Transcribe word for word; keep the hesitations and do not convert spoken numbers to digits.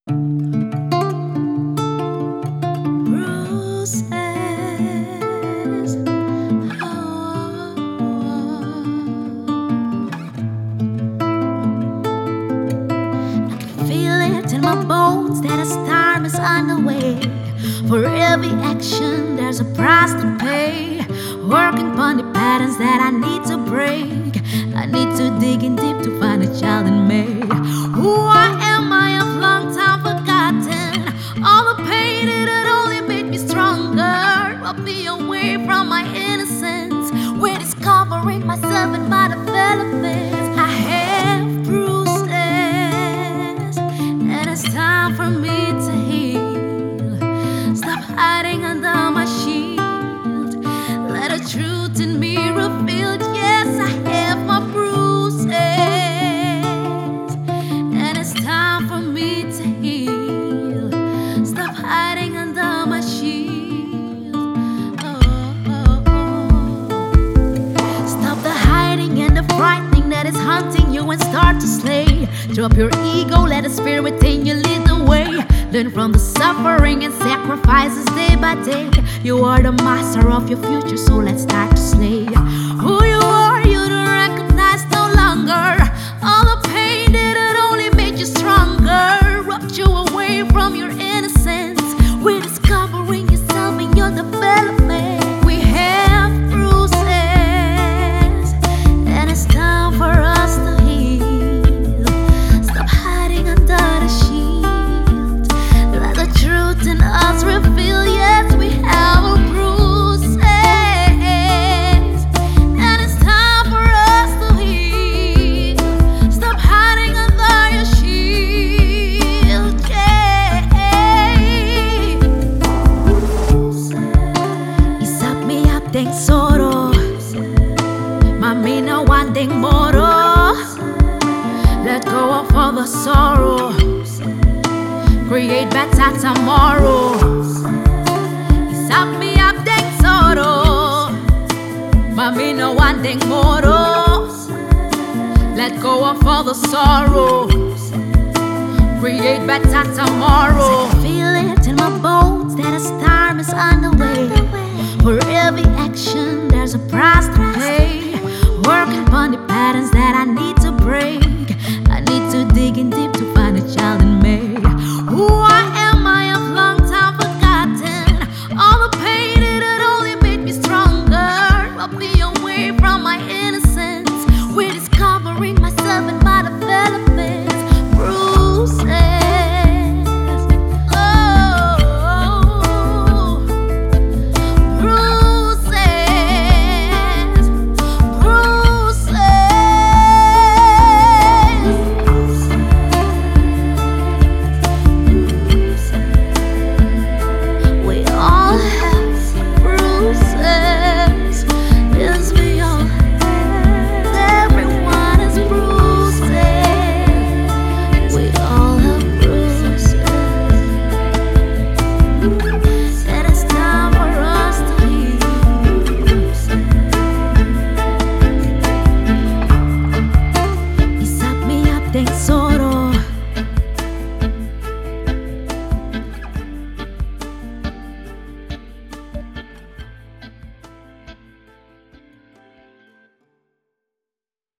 Bruises. Oh. I can feel it in my bones that a storm is on the way. For every action, there's a price to pay. Working upon the patterns that I need to break. I need to dig in deep to find a child in me. Who I am, I have long time forgotten. All the pain, it had only made me stronger. Robbed me away from my innocence. We're discovering myself in my development. I have bruises, and it's time for me to heal. Stop hiding under my shield. Let the truth in me revealed. Yes, I have my bruises, and it's time for me to heal. Stop hiding under my shield. Oh, oh, oh. Stop the hiding and the frightening that is hunting you and start to slay. Drop your ego, let the spirit in you lead the way. Learn from the suffering and sacrifices day by day. You are the master of your future, so let's start to slay. Who you are, you don't recognize no longer. All the pain that had only made you stronger. Robbed you away from your innocence. We're discovering yourself in your development. We have bruises, and it's time for us to heal. Stop hiding under the shield. Let the truth in us reveal. Yes, we have a bruises, and it's time for us to heal. Stop hiding under your shield. Yeah. Isap me up deng soro. Mami no one deng moro. Let go of all the sorrow. Create better tomorrow. Isap me up deng soro. Mami no one deng moro. Let go of all the sorrow. Create better tomorrow. I feel it in my bones that a storm is on the way. For every action, there's a price to pay. Working upon the patterns that I need to break. I need to dig in deep to find a child in me. Who I am, I have long time forgotten. All the pain, it had only made me stronger. Robbed me away from my innocence. We're discovering myself in my development. Bruises. Oh, bruises. Bruises. We all have bruises. Yes, we all have. Everyone has bruises. We all have bruises. And it's time for us to heal. Isap me up deng soro.